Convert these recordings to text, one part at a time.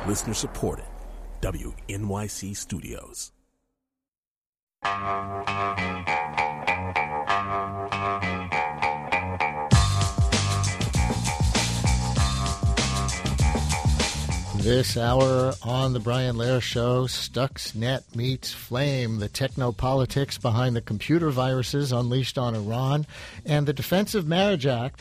Listener supported. WNYC Studios. This hour on the Brian Lehrer Show, Stuxnet meets Flame, the technopolitics behind the computer viruses unleashed on Iran, and the Defense of Marriage Act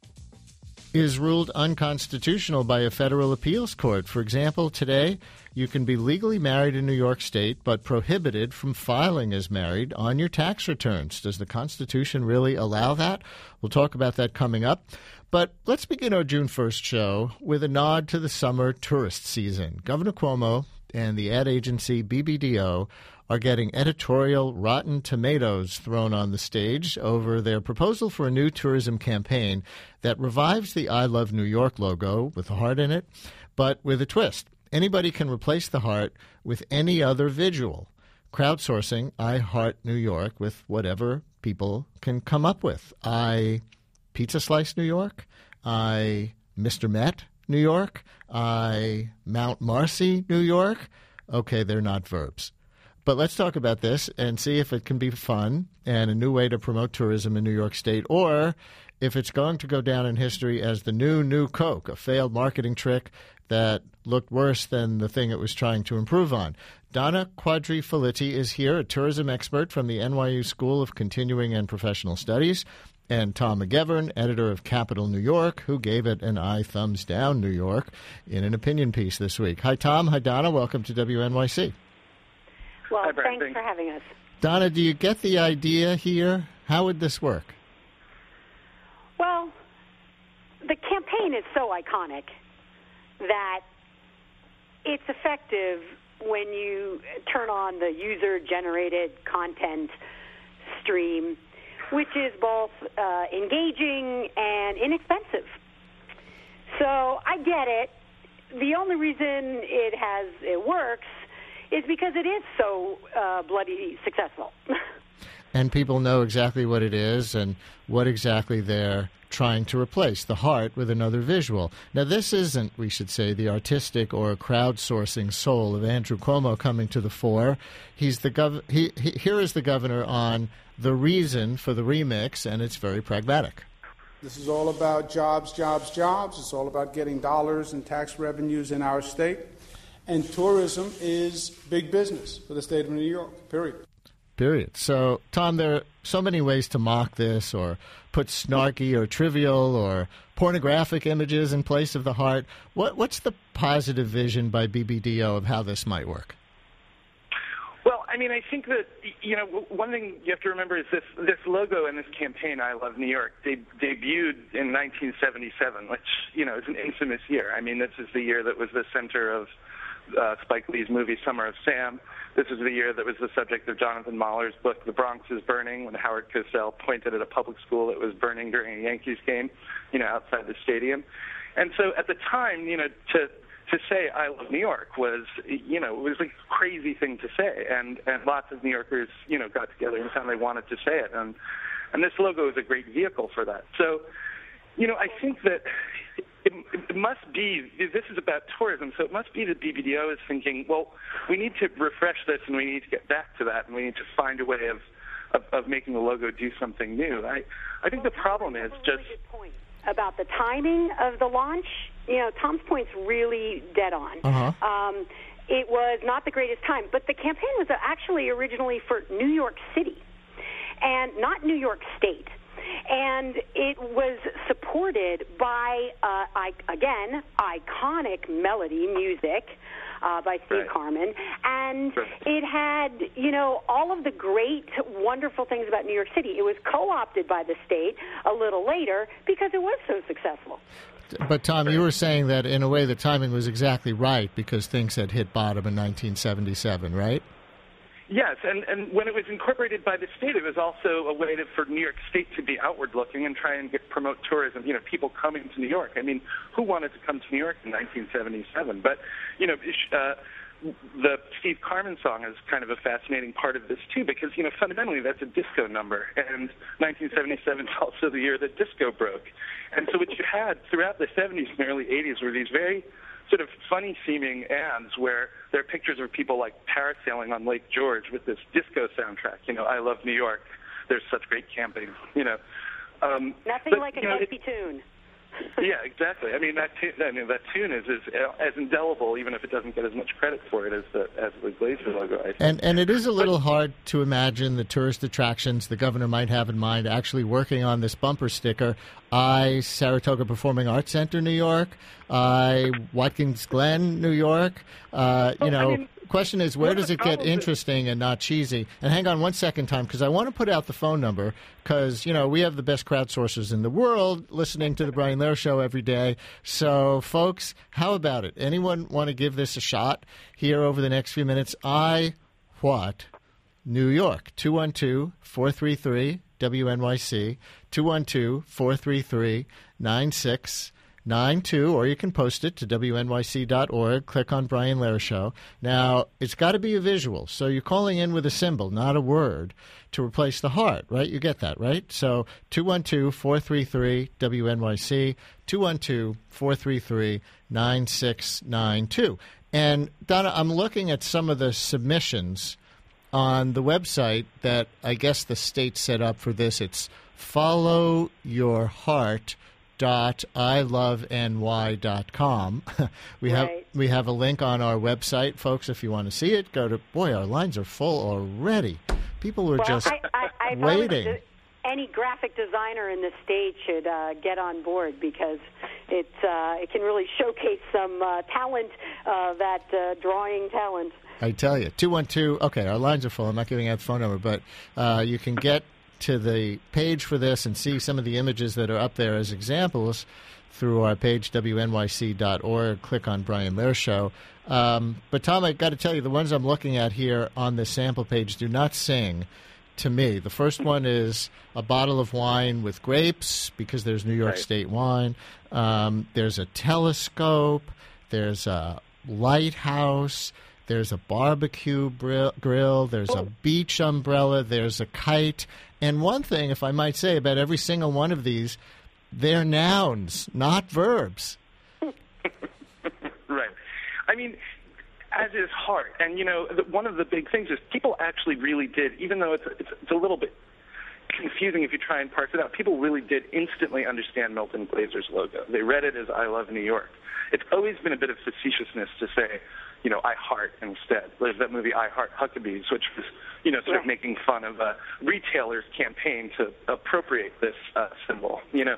is ruled unconstitutional by a federal appeals court. For example, today you can be legally married in New York State but prohibited from filing as married on your tax returns. Does the Constitution really allow that? We'll talk about that coming up. But let's begin our June 1st show with a nod to the summer tourist season. Governor Cuomo and the ad agency BBDO are getting editorial rotten tomatoes thrown on the stage over their proposal for a new tourism campaign that revives the I Love New York logo with a heart in it, but with a twist. Anybody can replace the heart with any other visual. Crowdsourcing I Heart New York with whatever people can come up with. I Pizza Slice New York. I Mr. Met New York. I Mount Marcy New York. Okay, they're not verbs. But let's talk about this and see if it can be fun and a new way to promote tourism in New York State, or if it's going to go down in history as the new Coke, a failed marketing trick that looked worse than the thing it was trying to improve on. Donna Quadri-Felitti is here, a tourism expert from the NYU School of Continuing and Professional Studies, and Tom McGivern, editor of Capital New York, who gave it an eye thumbs down New York in an opinion piece this week. Hi, Tom. Hi, Donna. Welcome to WNYC. Well, Hi, Brian. thanks for having us. Donna, do you get the idea here? How would this work? Well, the campaign is so iconic that it's effective when you turn on the user-generated content stream, which is both engaging and inexpensive. So I get it. The only reason it works is because it is so bloody successful. And people know exactly what it is and what exactly they're trying to replace, the heart with another visual. Now, this isn't, we should say, the artistic or crowdsourcing soul of Andrew Cuomo coming to the fore. He's the here is the governor on the reason for the remix, and it's very pragmatic. This is all about jobs, jobs, jobs. It's all about getting dollars and tax revenues in our state. And tourism is big business for the state of New York, period. So, Tom, there are so many ways to mock this or put snarky or trivial or pornographic images in place of the heart. What's the positive vision by BBDO of how this might work? Well, I mean, I think that, one thing you have to remember is this logo and this campaign, I Love New York, debuted in 1977, which, is an infamous year. I mean, this is the year that was the center of Spike Lee's movie Summer of Sam. This is the year that was the subject of Jonathan Mahler's book The Bronx is Burning, when Howard Cosell pointed at a public school that was burning during a Yankees game, outside the stadium. And so at the time, to say I love New York was, it was like a crazy thing to say. And lots of New Yorkers, got together and found they wanted to say it. And this logo is a great vehicle for that. So, I think that it must be, this is about tourism, so it must be that BBDO is thinking, well, we need to refresh this and we need to get back to that and we need to find a way of making the logo do something new. I think the problem is just... Really good point about the timing of the launch. Tom's point's really dead on. Uh-huh. It was not the greatest time, but the campaign was actually originally for New York City and not New York State. And it was supported by, again, iconic melody music by Steve Carman. And it had, all of the great, wonderful things about New York City. It was co-opted by the state a little later because it was so successful. But, Tom, you were saying that, in a way, the timing was exactly right because things had hit bottom in 1977, right? Yes, and when it was incorporated by the state, it was also a way for New York State to be outward-looking and try and promote tourism, people coming to New York. I mean, who wanted to come to New York in 1977? But, the Steve Carman song is kind of a fascinating part of this, too, because, fundamentally that's a disco number, and 1977 is also the year that disco broke. And so what you had throughout the 70s and early 80s were these very sort of funny-seeming ads where there are pictures of people like parasailing on Lake George with this disco soundtrack. I love New York. There's such great camping. Nothing like a catchy tune. Yeah, exactly. I mean, that tune is as indelible, even if it doesn't get as much credit for it as the Glazer logo. I think. And it is a little hard to imagine the tourist attractions the governor might have in mind actually working on this bumper sticker. Saratoga Performing Arts Center, New York. Watkins Glen, New York. Question is, where does it get interesting and not cheesy? And hang on one second, Tom, because I want to put out the phone number because, we have the best crowdsourcers in the world listening to the Brian Lehrer Show every day. So, folks, how about it? Anyone want to give this a shot here over the next few minutes? New York, 212-433-WNYC, 212-433-9692, or you can post it to WNYC.org. Click on Brian Lehrer Show. Now, it's got to be a visual, so you're calling in with a symbol, not a word, to replace the heart, right? You get that, right? So 212-433-WNYC, 212-433-9692. And, Donna, I'm looking at some of the submissions on the website that I guess the state set up for this. It's followyourheart.iloveny.com. We have a link on our website, folks. If you want to see it, go to. Boy, our lines are full already. People were just waiting. Any graphic designer in the state should get on board because it can really showcase some talent, that drawing talent. I tell you, 212. Okay, our lines are full. I'm not giving out the phone number, but you can get to the page for this and see some of the images that are up there as examples through our page, WNYC.org. Click on Brian Lehrer Show. But, Tom, I've got to tell you, the ones I'm looking at here on the sample page do not sing to me. The first one is a bottle of wine with grapes because there's New York State wine. There's a telescope. There's a lighthouse. There's a barbecue grill. There's a beach umbrella. There's a kite. And one thing, if I might say, about every single one of these, they're nouns, not verbs. Right. I mean, as is heart. And, one of the big things is people actually really did, even though it's a little bit confusing if you try and parse it out, people really did instantly understand Milton Glazer's logo. They read it as I love New York. It's always been a bit of facetiousness to say, I heart instead. There's that movie I Heart Huckabees, which was, sort of making fun of a retailer's campaign to appropriate this symbol,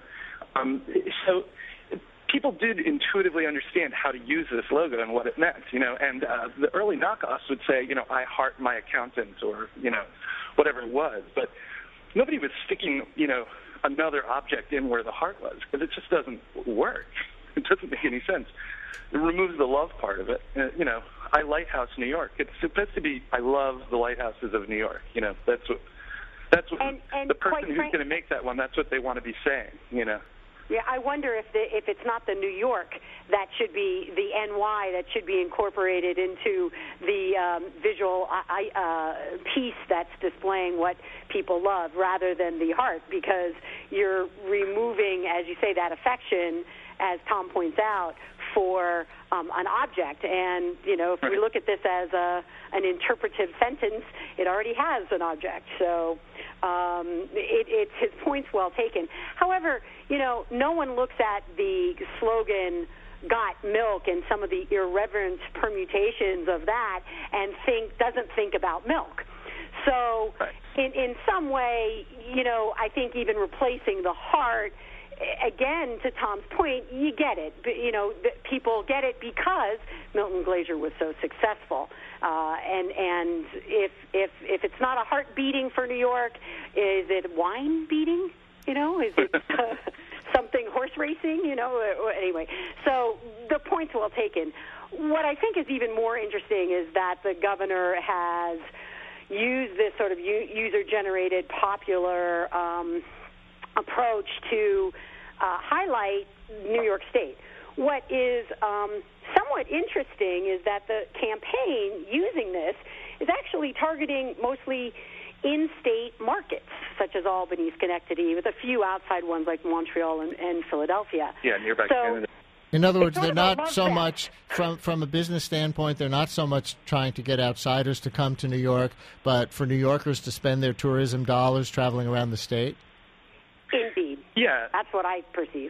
So people did intuitively understand how to use this logo and what it meant, and the early knockoffs would say, I heart my accountant or, whatever it was. But nobody was sticking, another object in where the heart was because it just doesn't work. It doesn't make any sense. It removes the love part of it. I lighthouse New York. It's supposed to be I love the lighthouses of New York. That's what and the person who's going to make that one. That's what they want to be saying. Yeah, I wonder if it's not the New York that should be the NY that should be incorporated into the visual piece that's displaying what people love rather than the heart, because you're removing, as you say, that affection, as Tom points out, for an object. And, if we look at this as an interpretive sentence, it already has an object. So it's his point's well taken. However, no one looks at the slogan, got milk, and some of the irreverent permutations of that and doesn't think about milk. So in some way, I think even replacing the heart, again, to Tom's point, you get it. People get it because Milton Glaser was so successful. And if it's not a heart beating for New York, is it wine beating? Is it something horse racing? Anyway. So the point's well taken. What I think is even more interesting is that the governor has used this sort of user-generated popular approach to highlight New York State. What is somewhat interesting is that the campaign using this is actually targeting mostly in-state markets, such as Albany, Schenectady, with a few outside ones like Montreal and Philadelphia. Yeah, nearby Canada. In other words, they're not so much, from a business standpoint, they're not so much trying to get outsiders to come to New York, but for New Yorkers to spend their tourism dollars traveling around the state? Indeed. Yeah. That's what I perceive.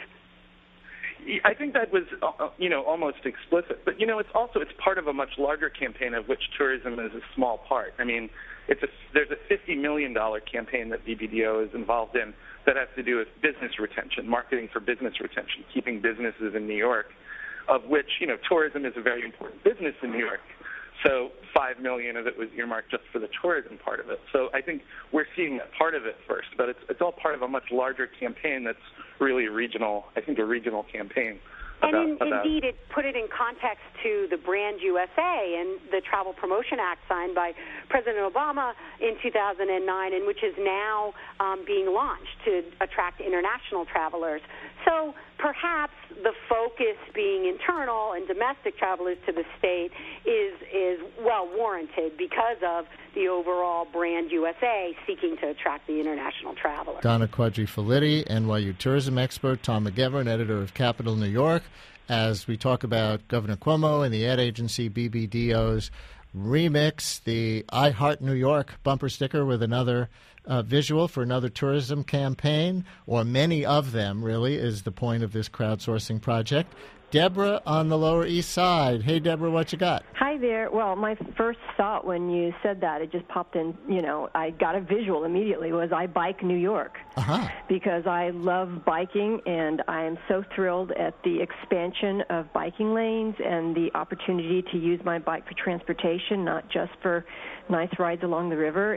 I think that was, almost explicit. But, it's part of a much larger campaign of which tourism is a small part. I mean, there's a $50 million campaign that BBDO is involved in that has to do with business retention, marketing for business retention, keeping businesses in New York, of which, tourism is a very important business in New York. So $5 million of it was earmarked just for the tourism part of it. So I think we're seeing that part of it first, but it's all part of a much larger campaign that's really a regional campaign. Indeed, it put it in context to the Brand USA and the Travel Promotion Act signed by President Obama in 2009, and which is now being launched to attract international travelers. So perhaps the focus being internal and domestic travelers to the state is well warranted because of the overall Brand USA seeking to attract the international traveler. Donna Quadri-Filitti, NYU tourism expert, Tom McGivern, editor of Capital New York, as we talk about Governor Cuomo and the ad agency BBDO's remix, the I Heart New York bumper sticker with another visual for another tourism campaign, or many of them, really, is the point of this crowdsourcing project. Deborah on the Lower East Side. Hey, Deborah, what you got? Hi there. Well, my first thought when you said that, it just popped in, I got a visual immediately, was I Bike New York. Uh-huh. Because I love biking, and I am so thrilled at the expansion of biking lanes and the opportunity to use my bike for transportation, not just for nice rides along the river.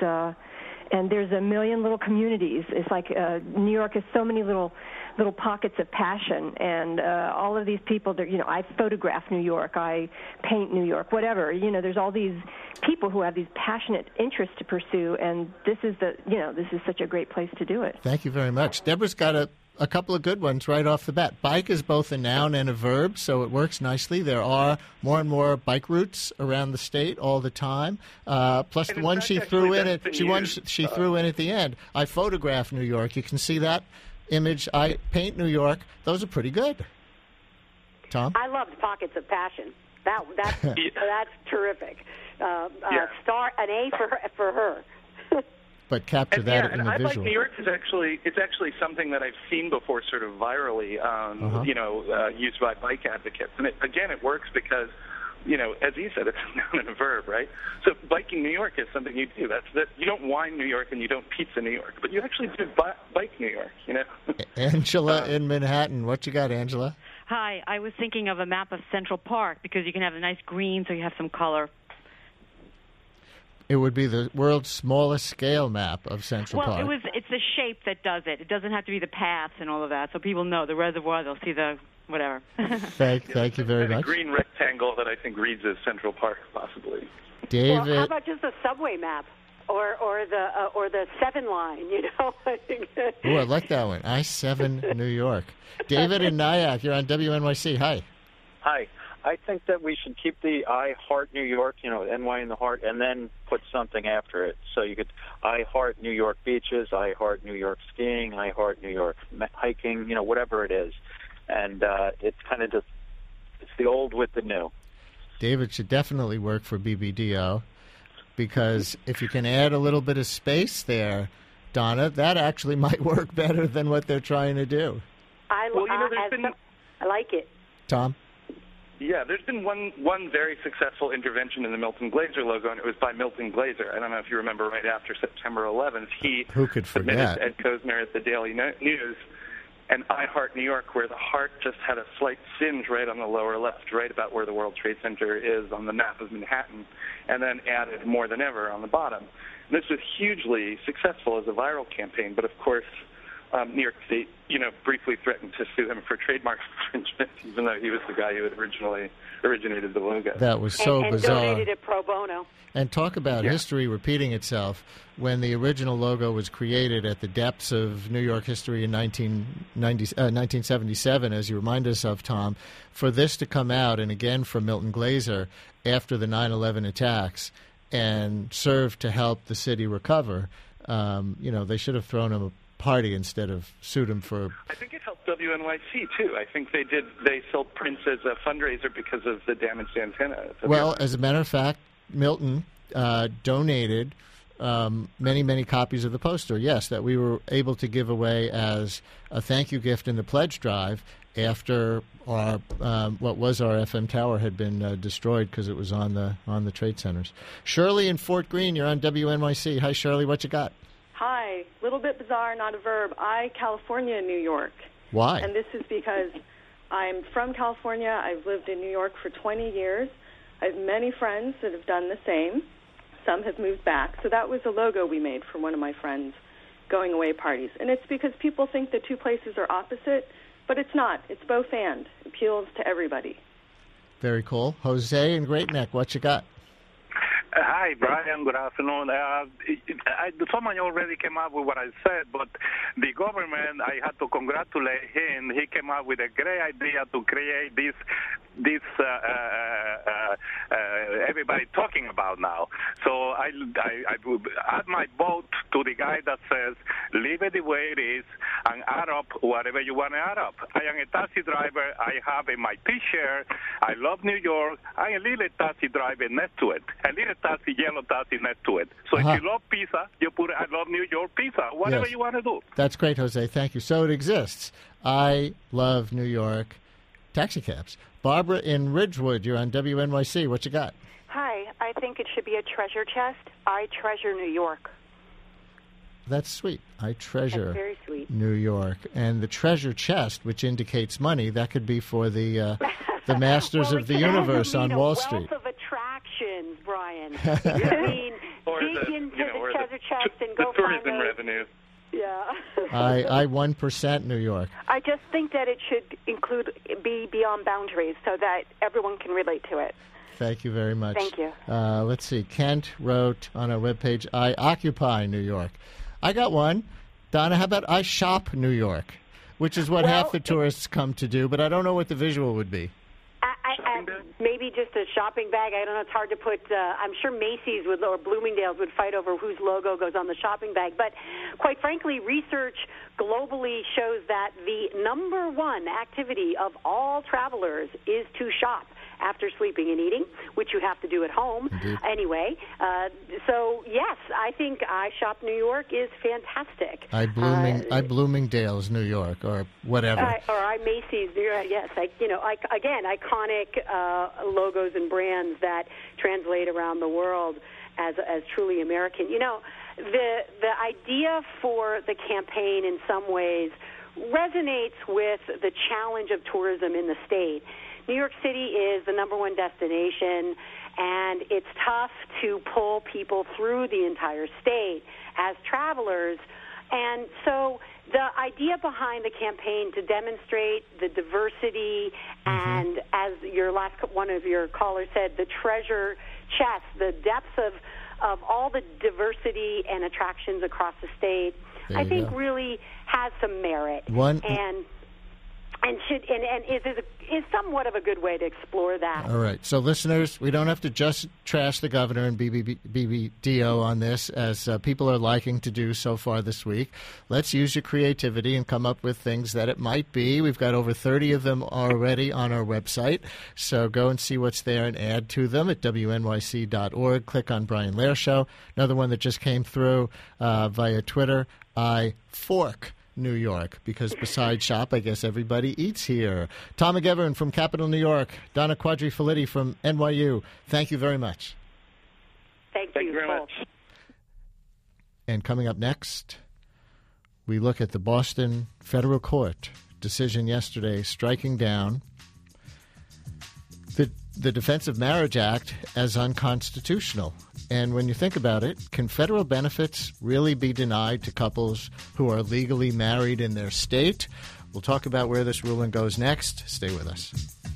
And there's a million little communities. It's like New York has so many little pockets of passion, and all of these people, I photograph New York, I paint New York, whatever. There's all these people who have these passionate interests to pursue, and this is such a great place to do it. Thank you very much. Deborah's got a couple of good ones right off the bat. Bike is both a noun and a verb, so it works nicely. There are more and more bike routes around the state all the time. Plus, the one she threw in at the end, I photograph New York. You can see that image. I paint New York. Those are pretty good. Tom? I loved Pockets of Passion. That's terrific. Star an A for her. But capture that in the I visual. Like New York is actually something that I've seen before, sort of virally, used by bike advocates. And it works because, as you said, it's a noun and a verb, right? So biking New York is something you do. You don't wine New York and you don't pizza New York, but you actually do bike New York. Angela in Manhattan, what you got, Angela? Hi, I was thinking of a map of Central Park because you can have a nice green, so you have some color. It would be the world's smallest scale map of Central Park. Well, it's the shape that does it. It doesn't have to be the paths and all of that, so people know the reservoir. They'll see the whatever. Thank you very much. A green rectangle that I think reads as Central Park, possibly. David, well, how about just a subway map or the 7 line? Oh, I like that one. I-7 New York. David in Nyack, you're on WNYC. Hi. Hi. I think that we should keep the I Heart New York, NY in the heart, and then put something after it. So you could I Heart New York beaches, I Heart New York skiing, I Heart New York hiking, whatever it is. And it's kind of it's the old with the new. David should definitely work for BBDO because if you can add a little bit of space there, Donna, that actually might work better than what they're trying to do. I like it. Tom? Yeah, there's been one very successful intervention in the Milton Glaser logo, and it was by Milton Glaser. I don't know if you remember right after September 11th, Who could forget? submitted Ed Kozner at the Daily News and I Heart New York, where the heart just had a slight singe right on the lower left, right about where the World Trade Center is on the map of Manhattan, and then added More Than Ever on the bottom. And this was hugely successful as a viral campaign, but of course New York State, briefly threatened to sue him for trademark infringement, even though he was the guy who had originally originated the logo. That was so bizarre. And donated it pro bono. And talk about history repeating itself. When the original logo was created at the depths of New York history in 1977, as you remind us of, Tom, for this to come out, and again from Milton Glaser, after the 9/11 attacks, and serve to help the city recover, they should have thrown him party instead of sued him for... I think it helped WNYC, too. I think they sold prints as a fundraiser because of the damaged antenna. Well, as a matter of fact, Milton donated many, many copies of the poster, yes, that we were able to give away as a thank you gift in the pledge drive after our what was our FM tower had been destroyed because it was on the trade centers. Shirley in Fort Greene, you're on WNYC. Hi, Shirley, what you got? Hi. Little bit bizarre, not a verb. California, New York. Why? And this is because I'm from California. I've lived in New York for 20 years. I have many friends that have done the same. Some have moved back. So that was a logo we made for one of my friends' going away parties. And it's because people think the two places are opposite, but it's not. It's both and. It appeals to everybody. Very cool. Jose in Great Neck, what you got? Hi, Brian. Good afternoon. Someone already came up with what I said, but the government, I had to congratulate him. He came up with a great idea to create this everybody talking about now. So I would add my vote to the guy that says, leave it the way it is and add up whatever you want to add up. I am a taxi driver. I have in my T-shirt. I love New York. I am a little taxi driver next to it. A little taxi, yellow taxi next to it. So if you love pizza, you put I love New York pizza. Whatever you want to do. That's great, Jose. Thank you. So it exists. I love New York taxi cabs. Barbara in Ridgewood, you're on WNYC. What you got? Hi. I think it should be a treasure chest. I treasure New York. That's sweet. I treasure That's very sweet. New York. And the treasure chest, which indicates money, that could be for the masters of the universe on Wall Street. Wealth of attractions, Brian. I mean, dig into the treasure chest and go tourism find revenue. Yeah. I 1% New York. I just think that it should be beyond boundaries so that everyone can relate to it. Thank you very much. Thank you. Let's see. Kent wrote on our webpage, I occupy New York. I got one. Donna, how about I shop New York, which is what half the tourists come to do, but I don't know what the visual would be. Maybe just a shopping bag. I don't know. It's hard to put. I'm sure Macy's or Bloomingdale's would fight over whose logo goes on the shopping bag. But quite frankly, research globally shows that the number one activity of all travelers is to shop after sleeping and eating, which you have to do at home anyway. So, yes, I think I Shop New York is fantastic. I Bloomingdale's New York or whatever. Or I Macy's, yes. Again, iconic logos and brands that translate around the world as truly American. You know, the idea for the campaign in some ways resonates with the challenge of tourism in the state. New York City is the number one destination, and it's tough to pull people through the entire state as travelers. And so the idea behind the campaign to demonstrate the diversity and, as one of your callers said, the treasure chest, the depths of all the diversity and attractions across the state, I think really has some merit. And is somewhat of a good way to explore that. All right. So, listeners, we don't have to just trash the governor and BBDO on this, as people are liking to do so far this week. Let's use your creativity and come up with things that it might be. We've got over 30 of them already on our website. So go and see what's there and add to them at WNYC.org. Click on Brian Lehrer Show. Another one that just came through via Twitter, I fork New York, because besides shop, I guess everybody eats here. Tom McGivern from Capital New York, Donna Quadrifiliti from NYU, thank you very much. Thank you very much. And coming up next, we look at the Boston Federal Court decision yesterday striking down the Defense of Marriage Act as unconstitutional. And when you think about it, can federal benefits really be denied to couples who are legally married in their state? We'll talk about where this ruling goes next. Stay with us.